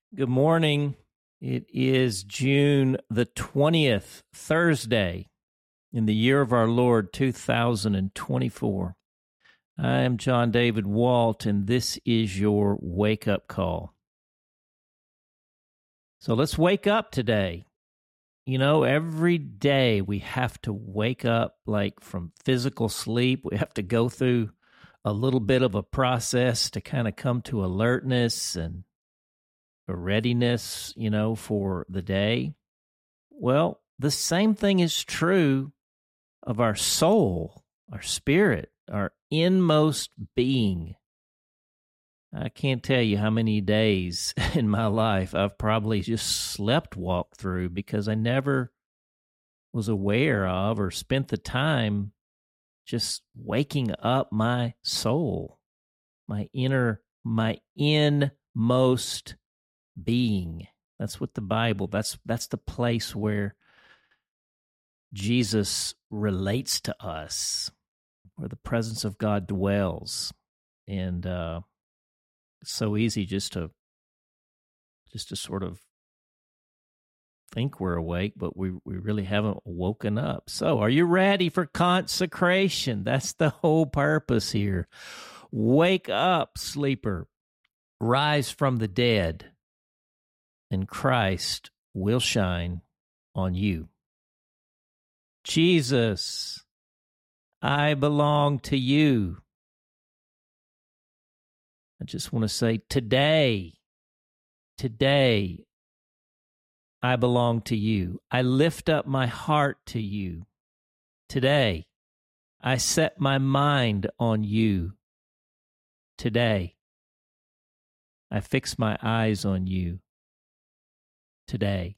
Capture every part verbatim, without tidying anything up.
Good morning. It is June the twentieth, Thursday, in the year of our Lord, two thousand twenty-four. I am John David Walt, and this is your wake-up call. So let's wake up today. You know, every day we have to wake up like from physical sleep. We have to go through a little bit of a process to kind of come to alertness and a readiness, you know, for the day. Well, the same thing is true of our soul, our spirit, our inmost being. I can't tell you how many days in my life I've probably just slept walk through because I never was aware of or spent the time just waking up my soul, my inner, my inmost being. That's what the Bible, that's that's the place where Jesus relates to us, where the presence of God dwells. And uh, it's so easy just to just to sort of think we're awake, but we, we really haven't woken up. So are you ready for consecration? That's the whole purpose here. Wake up, sleeper. Rise from the dead, and Christ will shine on you. Jesus, I belong to you. I just want to say today, today, I belong to you. I lift up my heart to you. Today, I set my mind on you. Today, I fix my eyes on you. Today,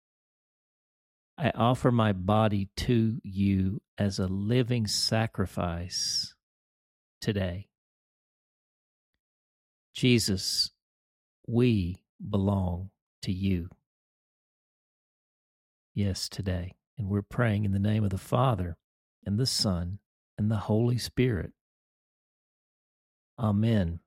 I offer my body to you as a living sacrifice today. Jesus, we belong to you. Yes, today. And we're praying in the name of the Father and the Son and the Holy Spirit. Amen.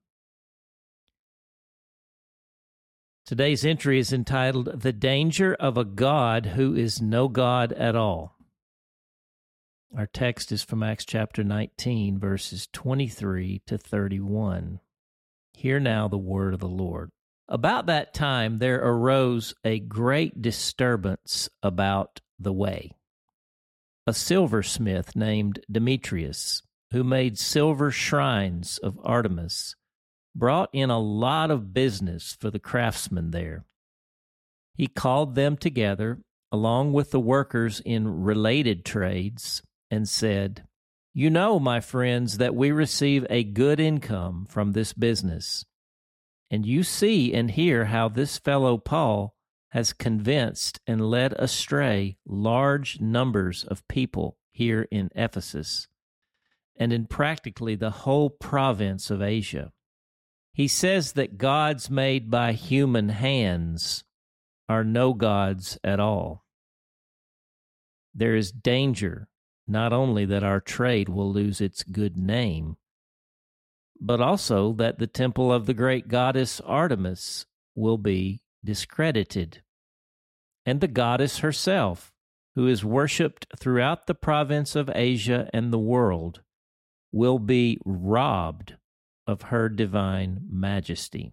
Today's entry is entitled, The Danger of a God Who is No God at All. Our text is from Acts chapter nineteen, verses twenty-three to thirty-one. Hear now the word of the Lord. About that time there arose a great disturbance about the way. A silversmith named Demetrius, who made silver shrines of Artemis, brought in a lot of business for the craftsmen there. He called them together, along with the workers in related trades, and said, You know, my friends, that we receive a good income from this business. And you see and hear how this fellow Paul has convinced and led astray large numbers of people here in Ephesus, and in practically the whole province of Asia. He says that gods made by human hands are no gods at all. There is danger not only that our trade will lose its good name, but also that the temple of the great goddess Artemis will be discredited, and the goddess herself, who is worshipped throughout the province of Asia and the world, will be robbed of her divine majesty.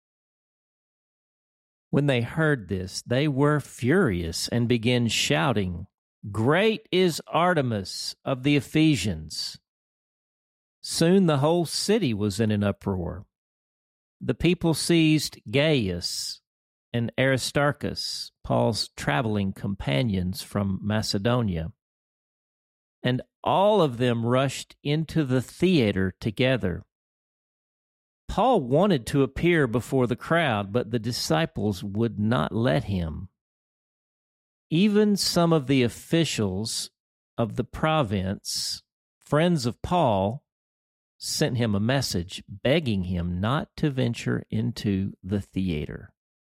When they heard this, they were furious and began shouting, Great is Artemis of the Ephesians! Soon the whole city was in an uproar. The people seized Gaius and Aristarchus, Paul's traveling companions from Macedonia, and all of them rushed into the theater together. Paul wanted to appear before the crowd, but the disciples would not let him. Even some of the officials of the province, friends of Paul, sent him a message begging him not to venture into the theater.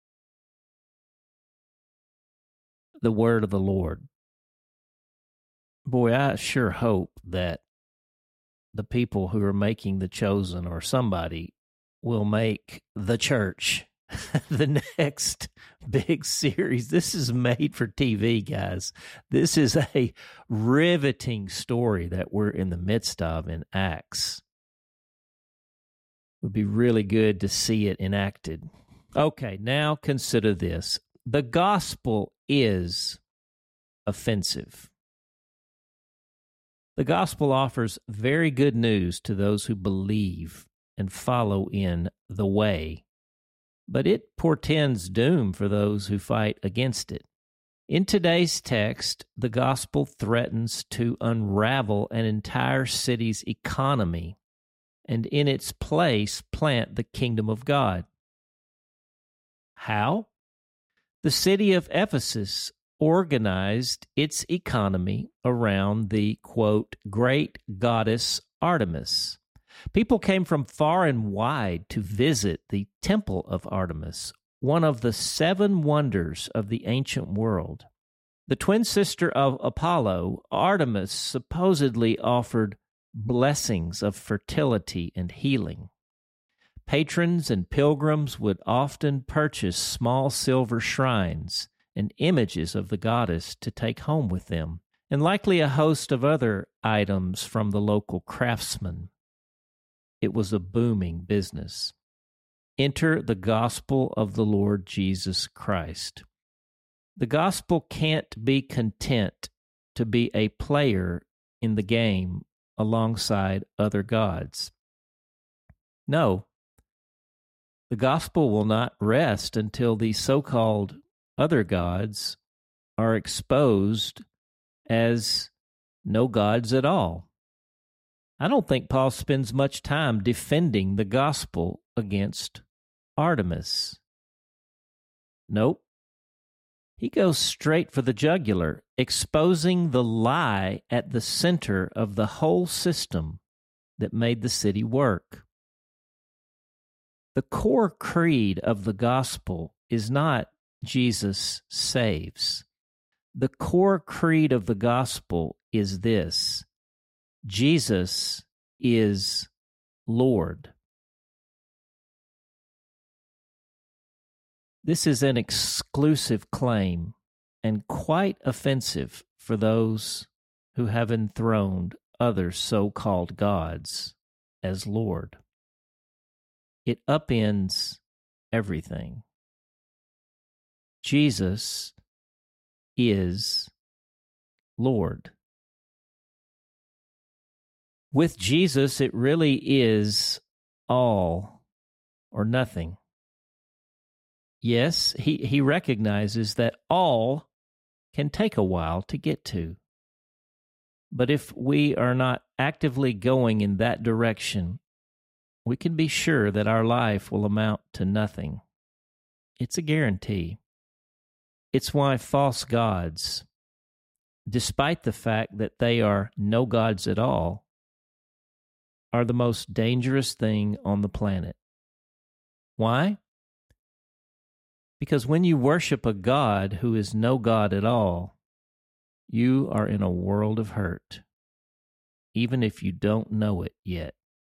The word of the Lord. Boy, I sure hope that the people who are making The Chosen or somebody will make the church the next big series. This is made for T V, guys. This is a riveting story that we're in the midst of in Acts. It would be really good to see it enacted. Okay, now consider this. The gospel is offensive. The gospel offers very good news to those who believe and follow in the way, but it portends doom for those who fight against it. In today's text, the gospel threatens to unravel an entire city's economy and in its place plant the kingdom of God. How? The city of Ephesus organized its economy around the, quote, great goddess Artemis. People came from far and wide to visit the temple of Artemis, one of the seven wonders of the ancient world. The twin sister of Apollo, Artemis supposedly offered blessings of fertility and healing. Patrons and pilgrims would often purchase small silver shrines and images of the goddess to take home with them, and likely a host of other items from the local craftsmen. It was a booming business. Enter the gospel of the Lord Jesus Christ. The gospel can't be content to be a player in the game alongside other gods. No, the gospel will not rest until the so-called other gods are exposed as no gods at all. I don't think Paul spends much time defending the gospel against Artemis. Nope. He goes straight for the jugular, exposing the lie at the center of the whole system that made the city work. The core creed of the gospel is not Jesus saves. The core creed of the gospel is this: Jesus is Lord. This is an exclusive claim and quite offensive for those who have enthroned other so-called gods as Lord. It upends everything. Jesus is Lord. With Jesus, it really is all or nothing. Yes, he, he recognizes that all can take a while to get to. But if we are not actively going in that direction, we can be sure that our life will amount to nothing. It's a guarantee. It's why false gods, despite the fact that they are no gods at all, are the most dangerous thing on the planet. Why? Because when you worship a God who is no God at all, you are in a world of hurt, even if you don't know it yet.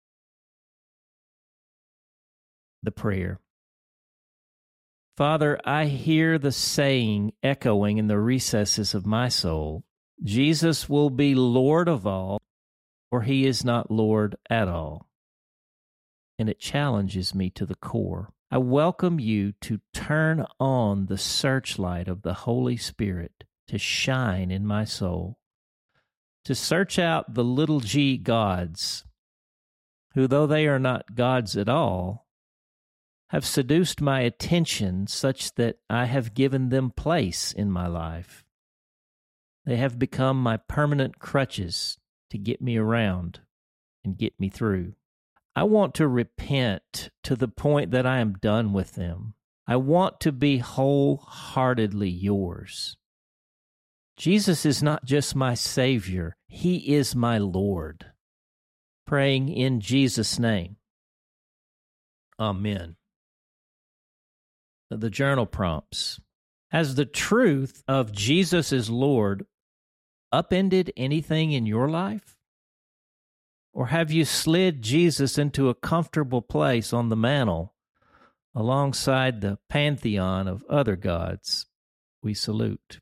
The prayer. Father, I hear the saying echoing in the recesses of my soul, Jesus will be Lord of all, or he is not Lord at all. And it challenges me to the core. I welcome you to turn on the searchlight of the Holy Spirit to shine in my soul, to search out the little g gods, who, though they are not gods at all, have seduced my attention such that I have given them place in my life. They have become my permanent crutches to get me around and get me through. I want to repent to the point that I am done with them. I want to be wholeheartedly yours. Jesus is not just my Savior, he is my Lord. Praying in Jesus' name. Amen. The journal prompts. Has the truth of Jesus as Lord upended anything in your life? Or have you slid Jesus into a comfortable place on the mantle alongside the pantheon of other gods we salute.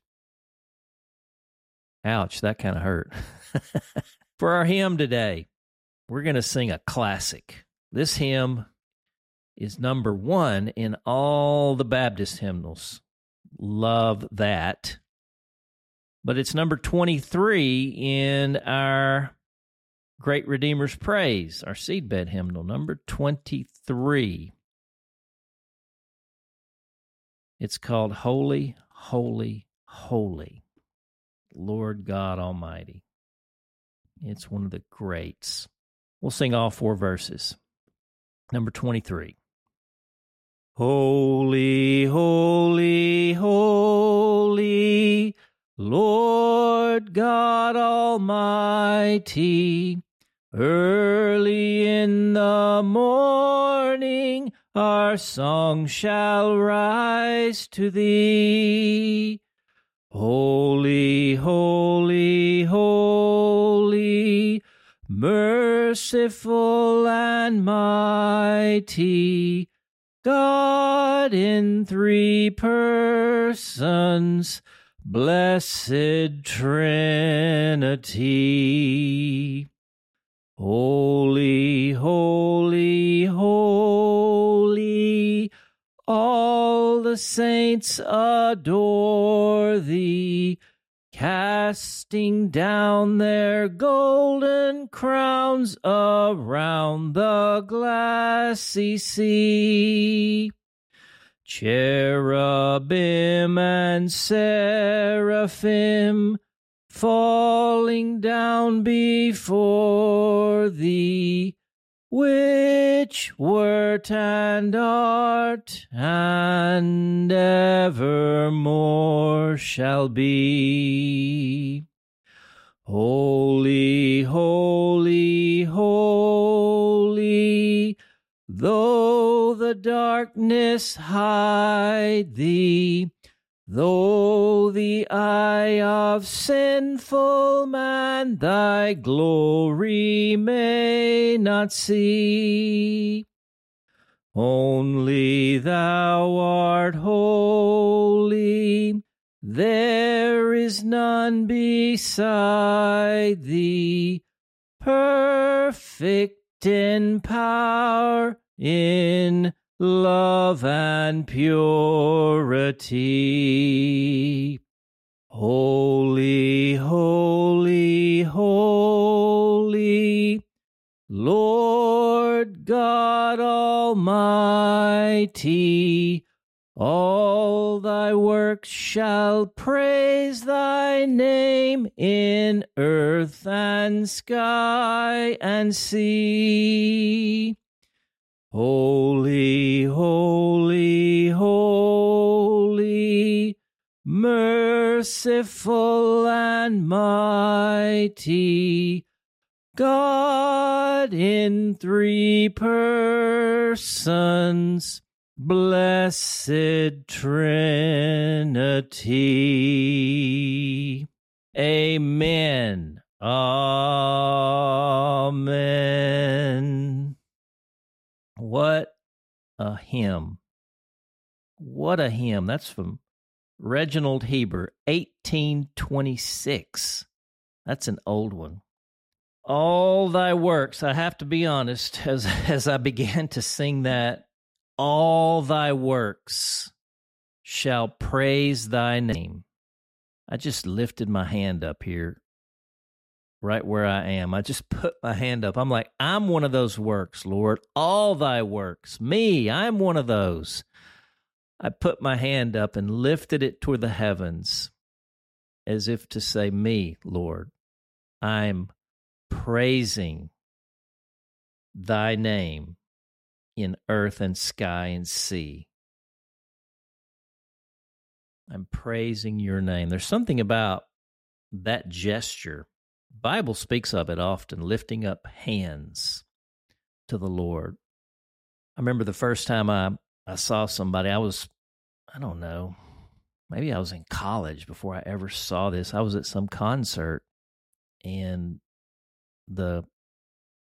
Ouch, that kind of hurt. For our hymn today, we're going to sing a classic. This hymn is number one in all the Baptist hymnals. Love that. But it's number twenty-three in our Great Redeemer's Praise, our seedbed hymnal, number twenty-three. It's called Holy, Holy, Holy, Lord God Almighty. It's one of the greats. We'll sing all four verses. Number twenty-three. Holy, holy, holy, Lord God Almighty, early in the morning our song shall rise to thee. Holy, holy, holy, merciful and mighty, God in three persons, blessed Trinity. Holy, holy, holy, all the saints adore thee, casting down their golden crowns around the glassy sea. Cherubim and seraphim falling down before thee, which wert and art and evermore shall be. Holy, holy, holy, though the darkness hide thee, though the eye of sinful man thy glory may not see, only thou art holy, there is none beside thee, perfect in power, in love and purity. Holy, holy, holy, Lord God Almighty, all thy works shall praise thy name in earth and sky and sea. Holy, holy, holy, merciful and mighty, God in three persons, blessed Trinity. Amen. Amen. What a hymn. What a hymn. That's from Reginald Heber, eighteen twenty-six. That's an old one. All thy works, I have to be honest, as, as I began to sing that, all thy works shall praise thy name. I just lifted my hand up here, right where I am. I just put my hand up. I'm like, I'm one of those works, Lord. All thy works. Me, I'm one of those. I put my hand up and lifted it toward the heavens as if to say, me, Lord. I'm praising thy name in earth and sky and sea. I'm praising your name. There's something about that gesture. The Bible speaks of it often, lifting up hands to the Lord. I remember the first time I, I saw somebody, I was, I don't know, maybe I was in college before I ever saw this. I was at some concert, and the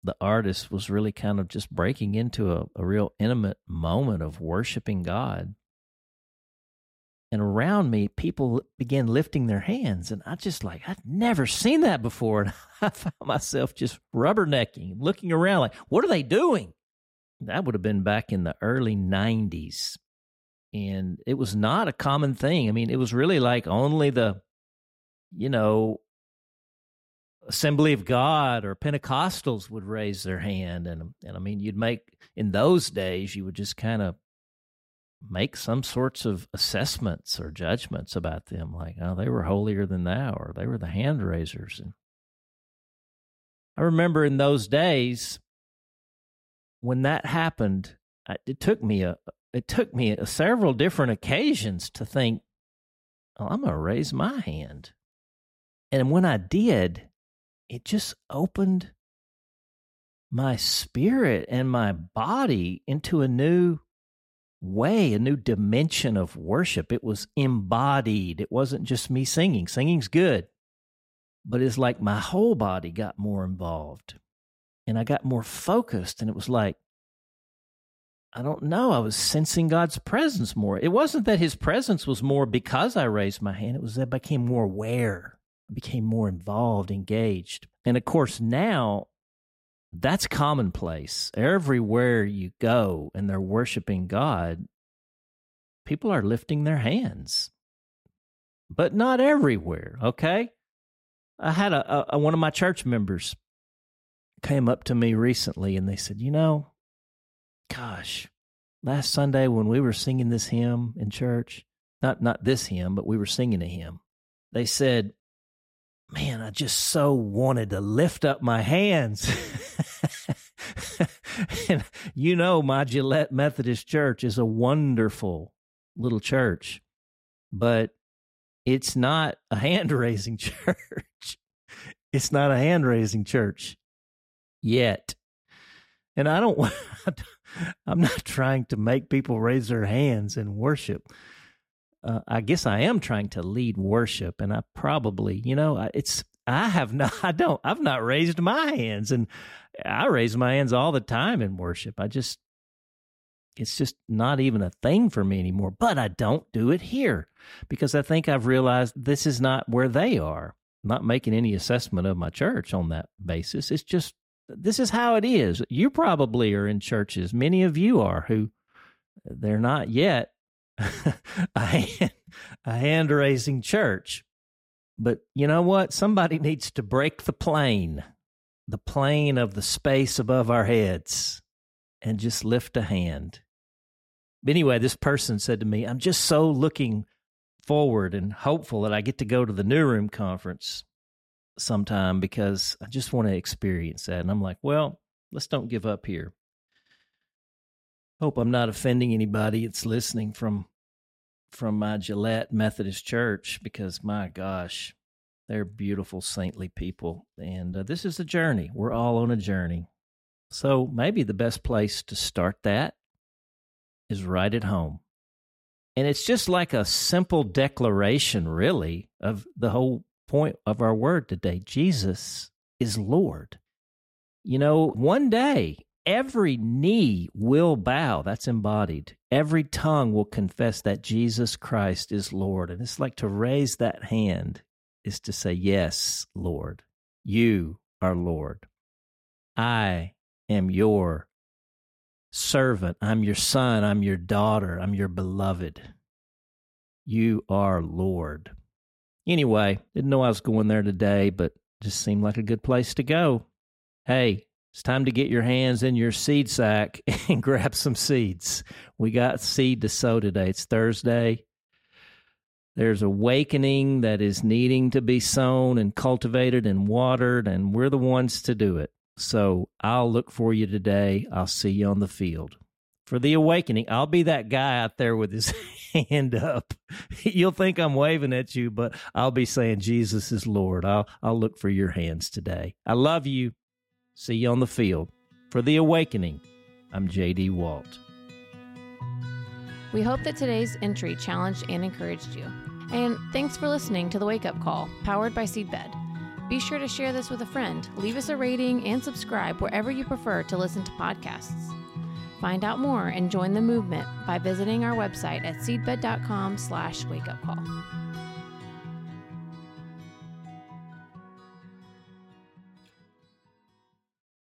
the artist was really kind of just breaking into a, a real intimate moment of worshiping God. And around me, people began lifting their hands. And I just like, I'd never seen that before. And I found myself just rubbernecking, looking around like, what are they doing? That would have been back in the early nineties. And it was not a common thing. I mean, it was really like only the, you know, Assembly of God or Pentecostals would raise their hand. And, and I mean, you'd make, in those days, you would just kind of make some sorts of assessments or judgments about them, like, oh, they were holier than thou, or they were the hand raisers. And I remember in those days when that happened, it took me a it took me a, several different occasions to think, oh, I'm going to raise my hand. And when I did, it just opened my spirit and my body into a new way, a new dimension of worship. It was embodied. It wasn't just me singing. Singing's good, but it's like my whole body got more involved and I got more focused. And it was like, I don't know, I was sensing God's presence more. It wasn't that his presence was more because I raised my hand. It was that I became more aware. I became more involved, engaged. And of course, now that's commonplace. Everywhere you go and they're worshiping God, people are lifting their hands. But not everywhere, okay? I had a, a one of my church members came up to me recently and they said, you know, gosh, last Sunday when we were singing this hymn in church, not not this hymn, but we were singing a hymn, they said, man, I just so wanted to lift up my hands. And you know, my Gillette Methodist Church is a wonderful little church, but it's not a hand-raising church. It's not a hand-raising church yet. And I don't want, I'm not trying to make people raise their hands in worship. Uh, I guess I am trying to lead worship, and I probably, you know, it's, I have not, I don't, I've not raised my hands, and I raise my hands all the time in worship. I just, it's just not even a thing for me anymore, but I don't do it here because I think I've realized this is not where they are. I'm not making any assessment of my church on that basis. It's just, this is how it is. You probably are in churches, many of you are, who they're not yet a hand, a hand-raising church. But you know what? Somebody needs to break the plane, the plane of the space above our heads, and just lift a hand. But anyway, this person said to me, I'm just so looking forward and hopeful that I get to go to the New Room Conference sometime because I just want to experience that. And I'm like, well, let's don't give up here. Hope I'm not offending anybody that's listening from from my Gillette Methodist Church, because my gosh, they're beautiful, saintly people. And uh, this is a journey. We're all on a journey. So maybe the best place to start that is right at home. And it's just like a simple declaration, really, of the whole point of our word today. Jesus is Lord. You know, one day, every knee will bow. That's embodied. Every tongue will confess that Jesus Christ is Lord. And it's like to raise that hand is to say, yes, Lord, you are Lord. I am your servant. I'm your son. I'm your daughter. I'm your beloved. You are Lord. Anyway, didn't know I was going there today, but just seemed like a good place to go. Hey, it's time to get your hands in your seed sack and grab some seeds. We got seed to sow today. It's Thursday. There's awakening that is needing to be sown and cultivated and watered, and we're the ones to do it. So I'll look for you today. I'll see you on the field. For the awakening, I'll be that guy out there with his hand up. You'll think I'm waving at you, but I'll be saying Jesus is Lord. I'll, I'll look for your hands today. I love you. See you on the field. For the awakening, I'm J D Walt. We hope that today's entry challenged and encouraged you. And thanks for listening to the Wake Up Call, powered by Seedbed. Be sure to share this with a friend, leave us a rating, and subscribe wherever you prefer to listen to podcasts. Find out more and join the movement by visiting our website at seedbed.com slash wakeupcall.